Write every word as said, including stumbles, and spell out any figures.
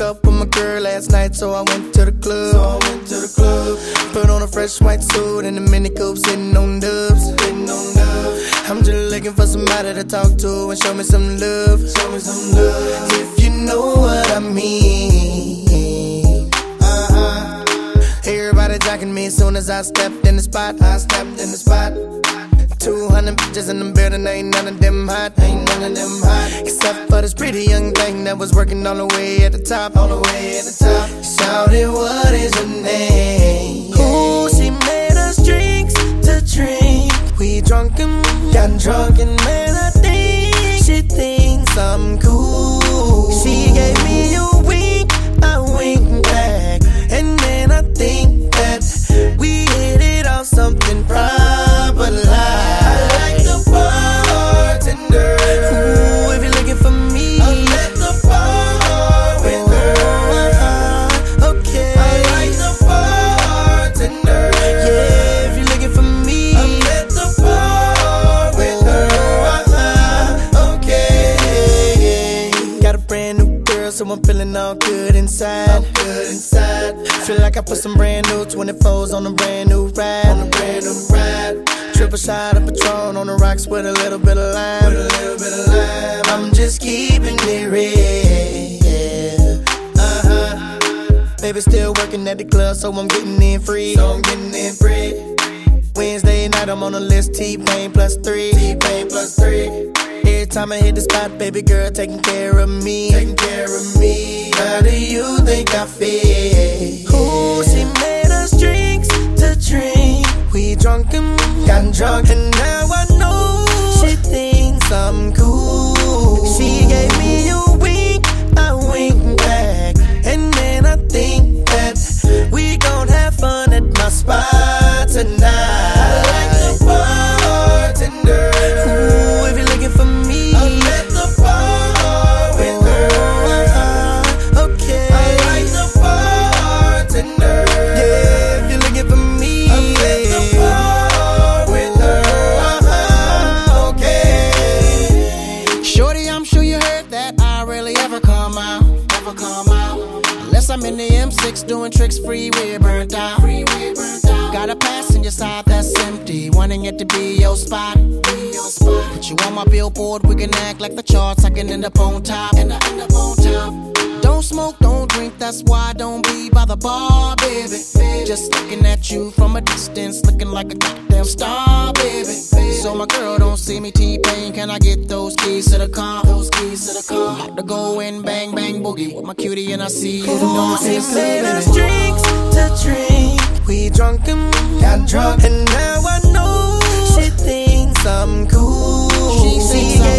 up with my girl last night, so I went to the club. So I went to the club. Put on a fresh white suit and a mini coupe, sitting on dubs. Sitting on dubs. I'm just looking for somebody to talk to and show me some love. Show me some love. If you know what I mean. Uh-huh. Everybody jocking me as soon as I stepped in the spot. I stepped in the spot. Two hundred bitches in the building, ain't none of them hot, ain't none of them hot. Except for this pretty young thing that was working all the way at the top, all the way at the top. Shouted, what is her name? Ooh, she made us drinks to drink. We drunk and got drunk, and man, I think she thinks I'm cool. She gave me a wink, I winked back, and then I think that we hit it off something proper like. So I'm feeling all good inside. All good inside. Feel like I put some brand new twenty-fours on a brand new ride. On a brand new ride. Triple shot of Patron on the rocks with a little bit of lime. With a little bit of lime. I'm just keeping it real. Uh huh. Baby still working at the club, so I'm getting in free. So I'm getting in free. Wednesday night I'm on the list. T-Pain plus three. T-Pain plus three. Every time I hit the spot, baby girl taking care of me. Taking care of me. How do you think I feel? Ooh, she made us drinks to drink. We drunk and got drunk, and now I know she thinks I'm cool. She gave me a wink, I winked back, and then I think that we gon' have fun at my spot tonight. I like the bartender. Ooh, if you're looking for me, I'm at the bar with her. Okay, I like the bartender. Yeah, if you're looking for me, I'm at the bar with her. Okay. Shorty, I'm sure you heard that I rarely ever come out. Ever come out. Unless I'm in the M six doing tricks, freeway burnt out. Freeway burnt out. Got a passenger side that's empty, wanting it to be your spot. Be your spot. Put you on my billboard, we can act like the charts. I can end up on top, and I end up on top. Don't smoke, don't drink, that's why I don't be by the bar, baby. Just looking at you from a distance, looking like a goddamn star, baby. So my girl don't see me T-Pain, can I get those keys to the car? Those keys to the car. I'm about to go in, bang, bang, boogie with my cutie, and I see you. Ooh, she made us drinks to drink. We drunk and got drunk, and now I know she thinks I'm cool. She, she